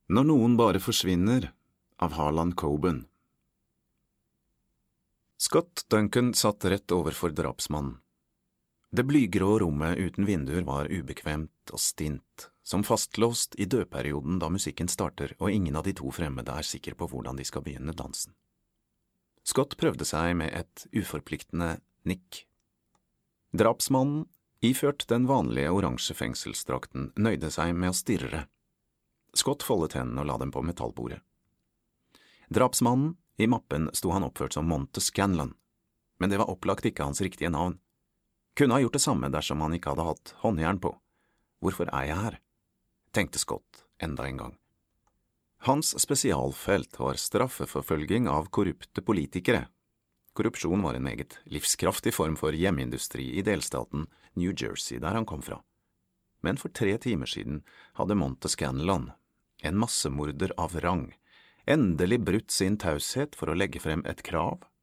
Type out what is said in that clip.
Når noen bare forsvinner, av Harlan Coben. Scott Duncan satt rett overfor drapsmannen. Det blygrå rommet uten vinduer var ubekvemt og stint, som fastlåst i dødperioden da musikken starter og ingen av de to fremmede er sikker på hvordan de skal begynne dansen. Scott prøvde seg med et uforpliktende nikk. Drapsmannen, iført den vanlige oransje fengselsdrakten, nøyde seg med å stirre. Scott foldet hendene og la dem på metallbordet. Drapsmannen, i mappen sto han oppført som Monte Scanlon, men det var opplagt ikke hans riktige navn. Kunne ha gjort det samme dersom han ikke hadde hatt håndjern på. Hvorfor er jeg her? Tenkte Scott enda en gang. Hans spesialfelt var straffeforfølging av korrupte politikere. Korrupsjon var en meget livskraftig form for hjemmeindustri i delstaten New Jersey der han kom fra. Men for 3 timer siden hadde Monte Scanlon, en massemorder av rang, endelig brutt sin taushet for å legge frem et krav